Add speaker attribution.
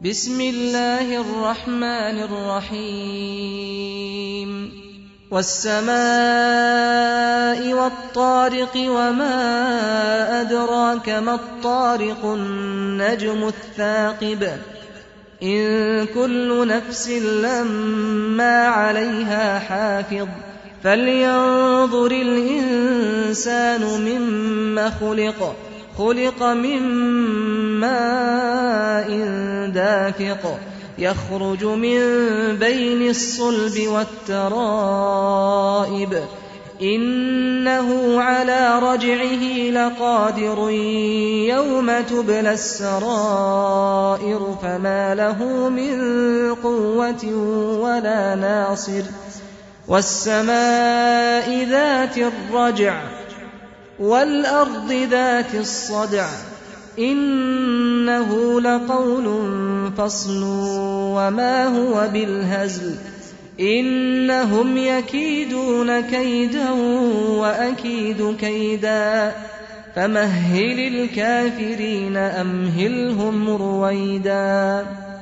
Speaker 1: بسم الله الرحمن الرحيم والسماء والطارق وما أدراك ما الطارق النجم الثاقب إن كل نفس لما عليها حافظ فلينظر الإنسان مما خلق من ماء دافق يخرج من بين الصلب والترائب إنه على رجعه لقادر يوم تبلى السرائر فما له من قوة ولا ناصر والسماء ذات الرجع والأرض ذات الصدع إنه لقول فصل وما هو بالهزل إنهم يكيدون كيدا وأكيد كيدا فمهل الكافرين أمهلهم رويدا